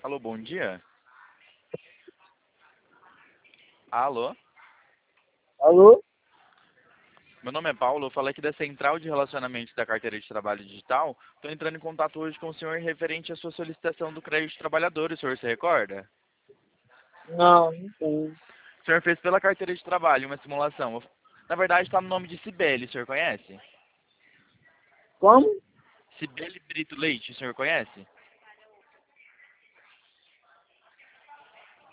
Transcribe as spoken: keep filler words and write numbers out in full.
Alô, bom dia. Alô? Alô? Meu nome é Paulo, eu falei aqui da Central de Relacionamentos da Carteira de Trabalho Digital. Estou entrando em contato hoje com o senhor referente à sua solicitação do crédito de trabalhador, o senhor se recorda? Não, não tem. O senhor fez pela Carteira de Trabalho uma simulação. Na verdade está no nome de Cibele, o senhor conhece? Como? Cibele Brito Leite, o senhor conhece?